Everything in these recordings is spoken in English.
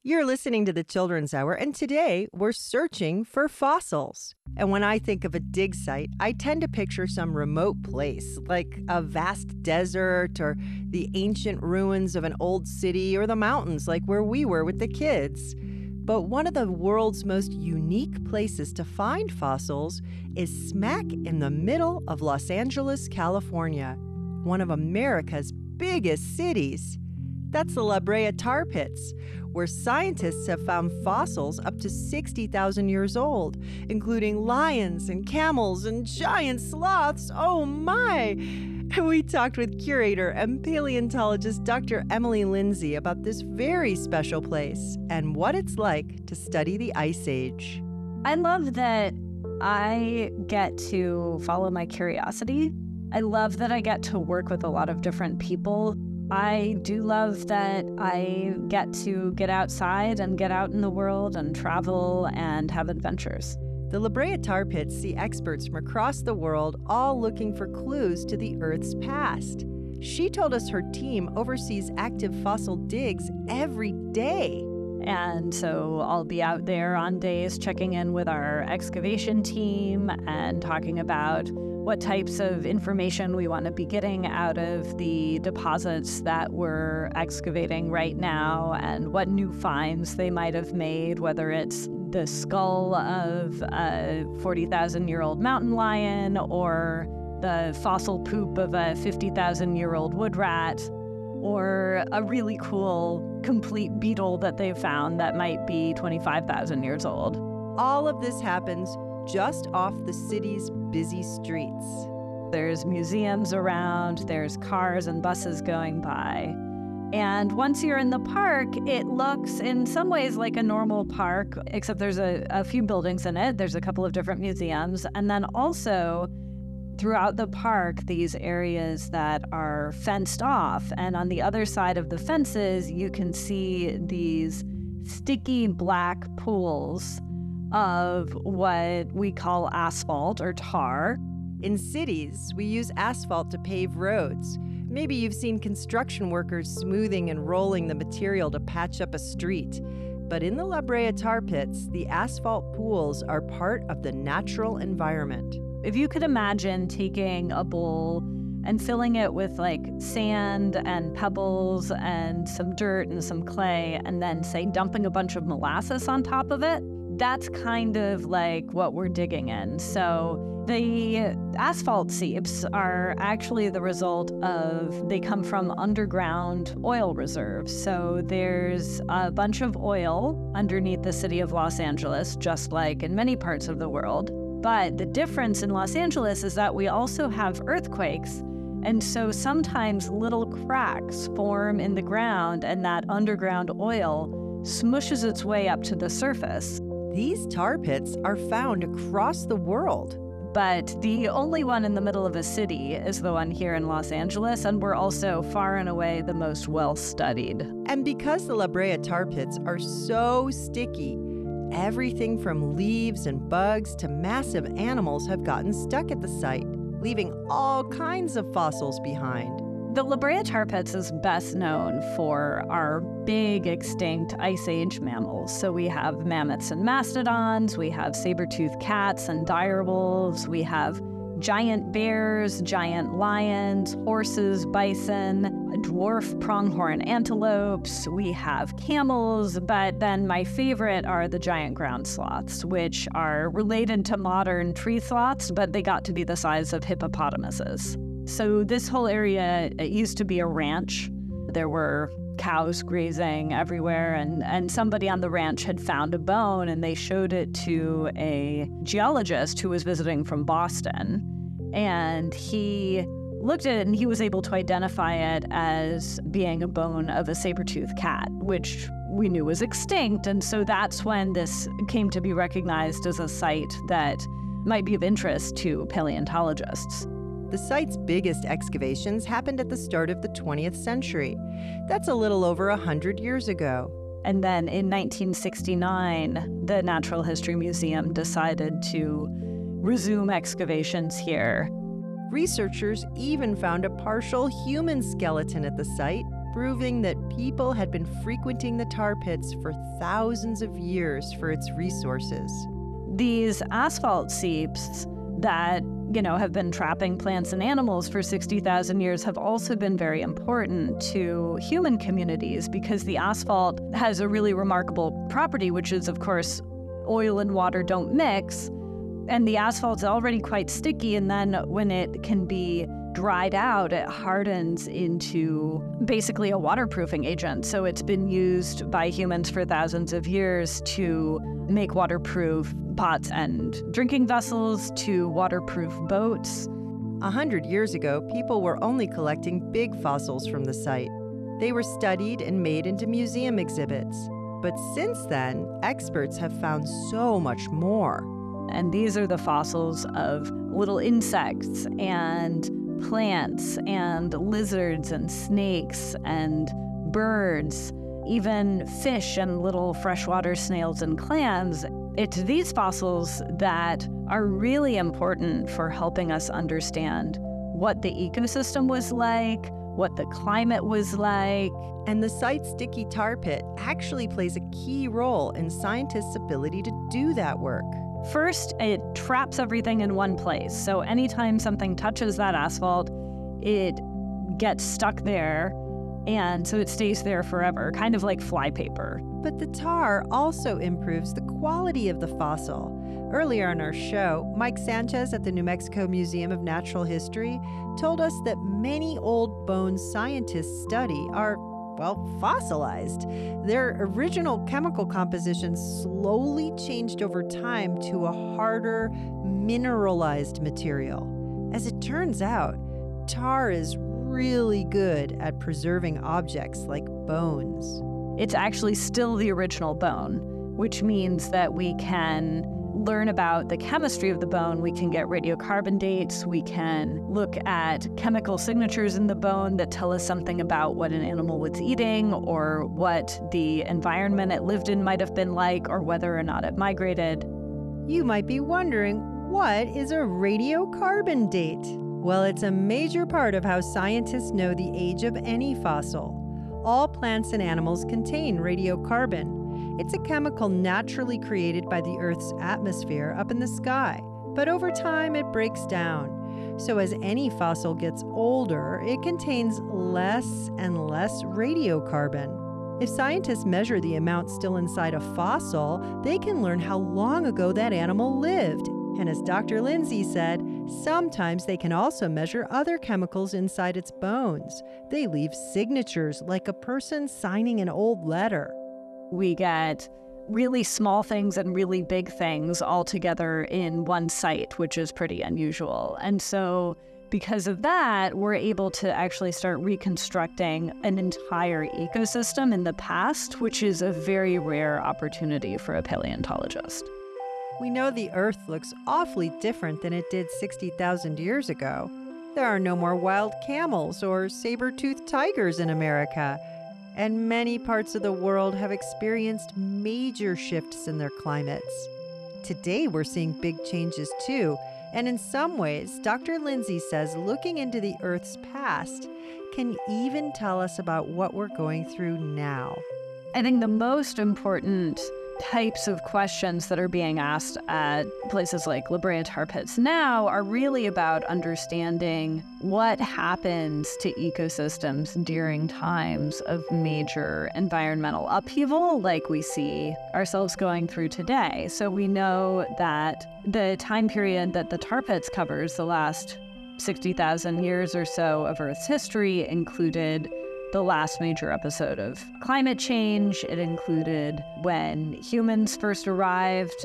You're listening to the Children's Hour, and today we're searching for fossils. And when I think of a dig site, I tend to picture some remote place, like a vast desert or the ancient ruins of an old city or the mountains, like where we were with the kids. But one of the world's most unique places to find fossils is smack in the middle of Los Angeles, California, one of America's biggest cities. That's the La Brea Tar Pits, where scientists have found fossils up to 60,000 years old, including lions and camels and giant sloths. Oh my! We talked with curator and paleontologist Dr. Emily Lindsay about this very special place and what it's like to study the Ice Age. I love that I get to follow my curiosity. I love that I get to work with a lot of different people. I do love that I get to get outside and get out in the world and travel and have adventures. The La Brea Tar Pits see experts from across the world all looking for clues to the Earth's past. She told us her team oversees active fossil digs every day. And so I'll be out there on days checking in with our excavation team and talking about what types of information we want to be getting out of the deposits that we're excavating right now and what new finds they might have made, whether it's the skull of a 40,000-year-old mountain lion or the fossil poop of a 50,000-year-old wood rat or a really cool complete beetle that they found that might be 25,000 years old. All of this happens just off the city's busy streets. There's museums around, there's cars and buses going by. And once you're in the park, it looks in some ways like a normal park, except there's a few buildings in it. There's a couple of different museums. And then also throughout the park, these areas that are fenced off. And on the other side of the fences, you can see these sticky black pools of what we call asphalt or tar. In cities, we use asphalt to pave roads. Maybe you've seen construction workers smoothing and rolling the material to patch up a street. But in the La Brea Tar Pits, the asphalt pools are part of the natural environment. If you could imagine taking a bowl and filling it with like sand and pebbles and some dirt and some clay, and then say dumping a bunch of molasses on top of it, that's kind of like what we're digging in. So the asphalt seeps are actually the result of, they come from underground oil reserves. So there's a bunch of oil underneath the city of Los Angeles, just like in many parts of the world. But the difference in Los Angeles is that we also have earthquakes. And so sometimes little cracks form in the ground and that underground oil smushes its way up to the surface. These tar pits are found across the world. But the only one in the middle of a city is the one here in Los Angeles, and we're also far and away the most well-studied. And because the La Brea Tar Pits are so sticky, everything from leaves and bugs to massive animals have gotten stuck at the site, leaving all kinds of fossils behind. The La Brea Tar Pits is best known for our big extinct Ice Age mammals. So we have mammoths and mastodons, we have saber-toothed cats and direwolves, we have giant bears, giant lions, horses, bison, dwarf pronghorn antelopes, we have camels, but then my favorite are the giant ground sloths, which are related to modern tree sloths, but they got to be the size of hippopotamuses. So this whole area, it used to be a ranch. There were cows grazing everywhere, and somebody on the ranch had found a bone, and they showed it to a geologist who was visiting from Boston. And he looked at it, and he was able to identify it as being a bone of a saber-toothed cat, which we knew was extinct. And so that's when this came to be recognized as a site that might be of interest to paleontologists. The site's biggest excavations happened at the start of the 20th century. That's a little over 100 years ago. And then in 1969, the Natural History Museum decided to resume excavations here. Researchers even found a partial human skeleton at the site. proving that people had been frequenting the tar pits for thousands of years for its resources. These asphalt seeps that, have been trapping plants and animals for 60,000 years have also been very important to human communities because the asphalt has a really remarkable property, which is, of course, oil and water don't mix. And the asphalt's already quite sticky, and then when it can be dried out, it hardens into basically a waterproofing agent. So it's been used by humans for thousands of years to make waterproof pots and drinking vessels, to waterproof boats. 100 years ago, people were only collecting big fossils from the site. They were studied and made into museum exhibits. But since then, experts have found so much more. And these are the fossils of little insects and plants and lizards and snakes and birds, even fish and little freshwater snails and clams. It's these fossils that are really important for helping us understand what the ecosystem was like, what the climate was like. And the site's sticky tar pit actually plays a key role in scientists' ability to do that work. First, it traps everything in one place. So anytime something touches that asphalt, it gets stuck there, and so it stays there forever, kind of like flypaper. But the tar also improves the quality of the fossil. Earlier in our show, Mike Sanchez at the New Mexico Museum of Natural History told us that many old bones scientists study are, fossilized. Their original chemical composition slowly changed over time to a harder, mineralized material. As it turns out, tar is really good at preserving objects like bones. It's actually still the original bone, which means that we can learn about the chemistry of the bone. We can get radiocarbon dates. We can look at chemical signatures in the bone that tell us something about what an animal was eating or what the environment it lived in might have been like or whether or not it migrated. You might be wondering, what is a radiocarbon date? Well, it's a major part of how scientists know the age of any fossil. All plants and animals contain radiocarbon. It's a chemical naturally created by the Earth's atmosphere up in the sky, but over time it breaks down. So as any fossil gets older, it contains less and less radiocarbon. If scientists measure the amount still inside a fossil, they can learn how long ago that animal lived. And as Dr. Lindsay said, sometimes they can also measure other chemicals inside its bones. They leave signatures like a person signing an old letter. We get really small things and really big things all together in one site, which is pretty unusual. And so because of that, we're able to actually start reconstructing an entire ecosystem in the past, which is a very rare opportunity for a paleontologist. We know the Earth looks awfully different than it did 60,000 years ago. There are no more wild camels or saber-toothed tigers in America, and many parts of the world have experienced major shifts in their climates. Today, we're seeing big changes too, and in some ways, Dr. Lindsay says looking into the Earth's past can even tell us about what we're going through now. I think the most important types of questions that are being asked at places like La Brea Tar Pits now are really about understanding what happens to ecosystems during times of major environmental upheaval like we see ourselves going through today. So we know that the time period that the tar pits covers, the last 60,000 years or so of Earth's history, included the last major episode of climate change. It included when humans first arrived,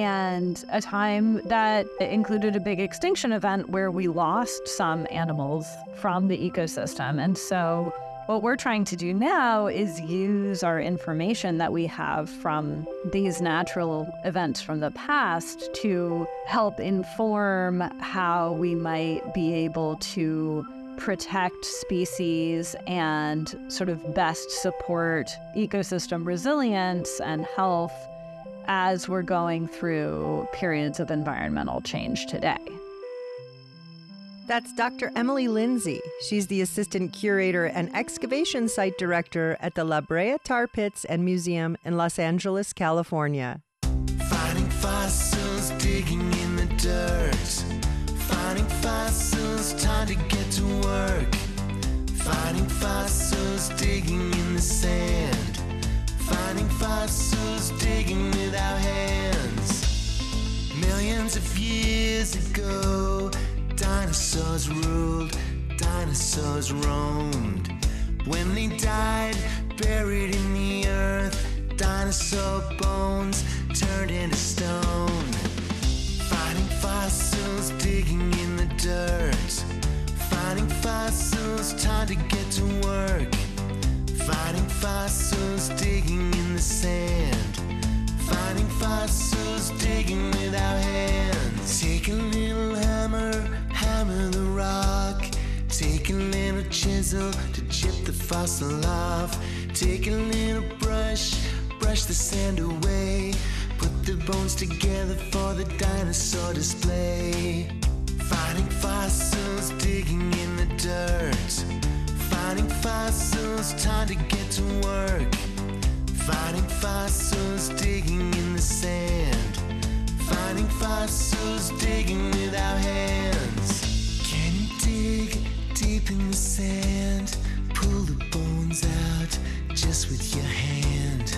and a time that included a big extinction event where we lost some animals from the ecosystem. And so what we're trying to do now is use our information that we have from these natural events from the past to help inform how we might be able to protect species and sort of best support ecosystem resilience and health as we're going through periods of environmental change today. That's Dr. Emily Lindsay. She's the assistant curator and excavation site director at the La Brea Tar Pits and Museum in Los Angeles, California. Finding fossils, digging in the dirt. Finding fossils, time to get to work. Finding fossils, digging in the sand. Finding fossils, digging with our hands. Millions of years ago, dinosaurs ruled, dinosaurs roamed. When they died, buried in the earth, dinosaur bones turned into stone. Finding fossils, digging in the dirt. Finding fossils, time to get to work. Finding fossils, digging in the sand. Finding fossils, digging with our hands. Take a little hammer, hammer the rock. Take a little chisel to chip the fossil off. Take a little brush, brush the sand away. Put the bones together for the dinosaur display. Finding fossils, digging in the dirt. Finding fossils, time to get to work. Finding fossils, digging in the sand. Finding fossils, digging with our hands. Can you dig deep in the sand? Pull the bones out just with your hand.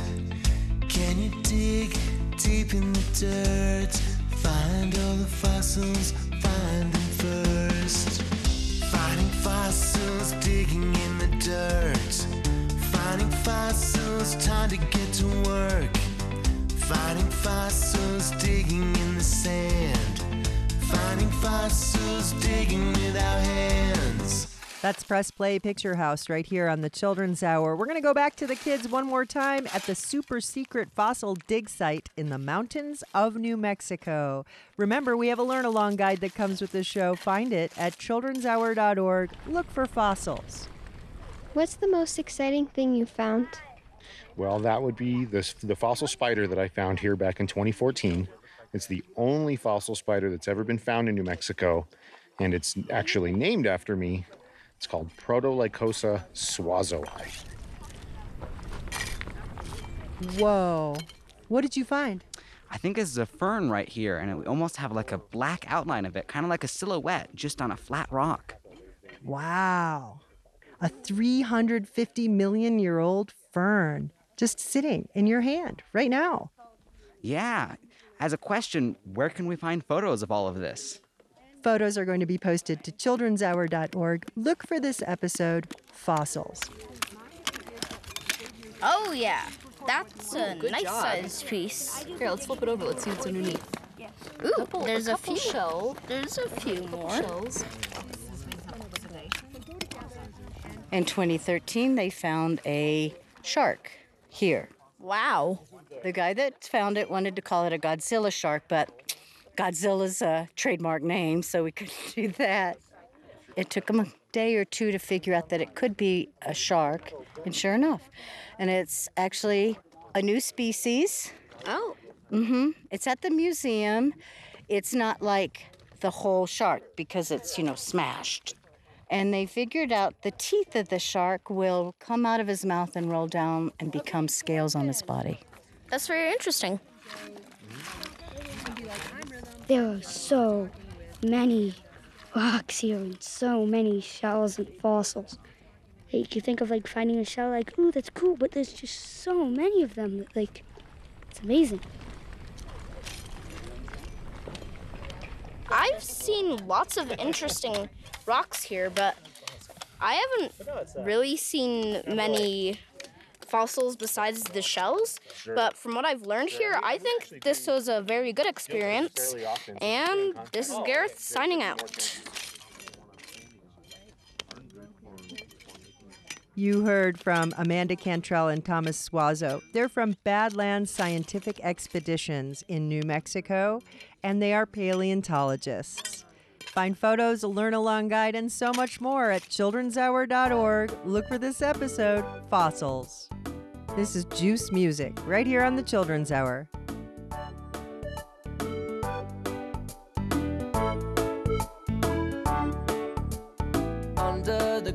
Can you dig deep in the dirt? Find all the fossils, find them first. Finding fossils, digging in the dirt. Finding fossils, time to get to work. Finding fossils, digging in the sand. Finding fossils, digging with our hands. That's Press Play Picture House right here on the Children's Hour. We're going to go back to the kids one more time at the super secret fossil dig site in the mountains of New Mexico. Remember, we have a Learn Along guide that comes with the show. Find it at childrenshour.org. Look for fossils. What's the most exciting thing you found? Well, that would be the fossil spider that I found here back in 2014. It's the only fossil spider that's ever been found in New Mexico, and it's actually named after me. It's called Protolycosa swazoi. Whoa. What did you find? I think this is a fern right here, and we almost have like a black outline of it, kind of like a silhouette just on a flat rock. Wow. A 350 million year old fern just sitting in your hand right now. Yeah. As a question, where can we find photos of all of this? Photos are going to be posted to childrenshour.org. Look for this episode, Fossils. Oh, yeah. That's a nice-sized piece. Here, let's flip it over. Let's see what's underneath. Ooh, there's a few shells. There's a few more. Shells. In 2013, they found a shark here. Wow. The guy that found it wanted to call it a Godzilla shark, but Godzilla's a trademark name, so we couldn't do that. It took him a day or two to figure out that it could be a shark, and sure enough. And it's actually a new species. Oh. It's at the museum. It's not like the whole shark because it's, smashed. And they figured out the teeth of the shark will come out of his mouth and roll down and become scales on his body. That's very interesting. There are so many rocks here and so many shells and fossils. Like, you think of finding a shell ooh, that's cool, but there's just so many of them that it's amazing. I've seen lots of interesting rocks here, but I haven't really seen many fossils besides the shells. But from what I've learned here, I think this was a very good experience. And this is Gareth signing out. You heard from Amanda Cantrell and Thomas Suazo. They're from Badlands Scientific Expeditions in New Mexico, and they are paleontologists. Find photos, a learn-along guide, and so much more at childrenshour.org. Look for this episode, Fossils. This is Juice Music, right here on the Children's Hour.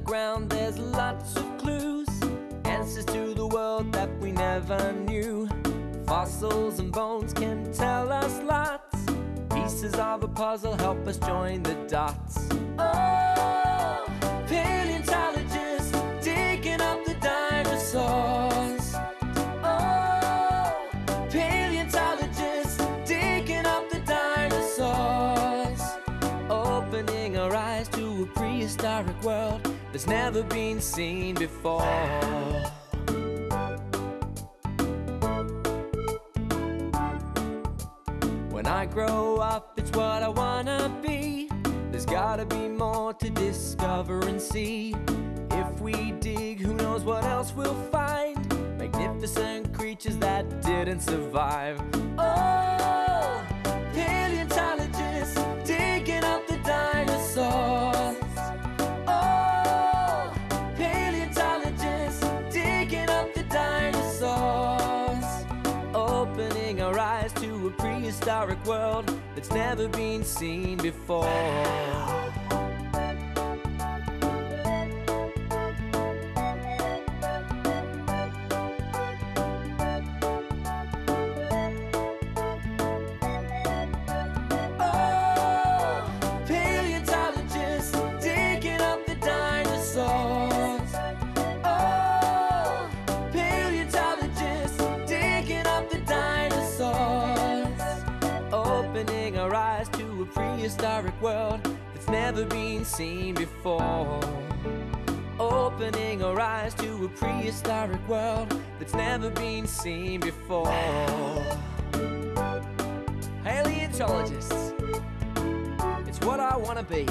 ground, there's lots of clues, answers to the world that we never knew. Fossils and bones can tell us lots. Pieces of a puzzle help us join the dots. Oh, paleontologists digging up the dinosaurs. Oh, paleontologists digging up the dinosaurs. Opening our eyes to a prehistoric world that's never been seen before. When I grow up, it's what I wanna be. There's gotta be more to discover and see. If we dig, who knows what else we'll find. Magnificent creatures that didn't survive. Oh, paleontologists digging up the dinosaurs. Oh, paleontologists digging up the dinosaurs. Opening our eyes to a prehistoric world that's never been seen before. Oh, paleontologists digging up the dinosaurs. Oh, paleontologists digging up the dinosaurs. Opening our eyes to a prehistoric world that's never been seen before. Opening our eyes to a prehistoric world that's never been seen before. Paleontologists, it's what I want to be.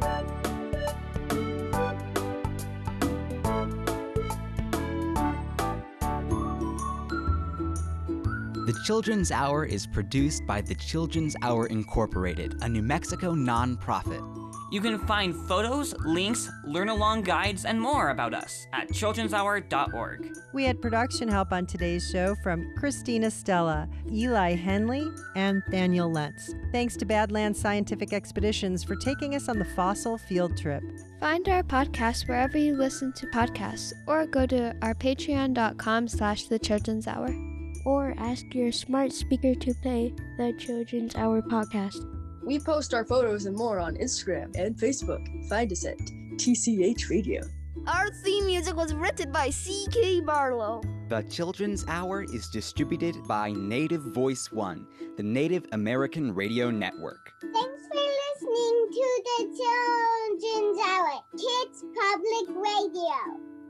The Children's Hour is produced by the Children's Hour Incorporated, a New Mexico nonprofit. You can find photos, links, learn-along guides, and more about us at childrenshour.org. We had production help on today's show from Christina Stella, Eli Henley, and Daniel Lentz. Thanks to Badlands Scientific Expeditions for taking us on the fossil field trip. Find our podcast wherever you listen to podcasts, or go to our patreon.com/The Children's Hour. Or ask your smart speaker to play the Children's Hour podcast. We post our photos and more on Instagram and Facebook. Find us at TCH Radio. Our theme music was written by C.K. Barlow. The Children's Hour is distributed by Native Voice One, the Native American Radio Network. Thanks for listening to the Children's Hour, Kids Public Radio.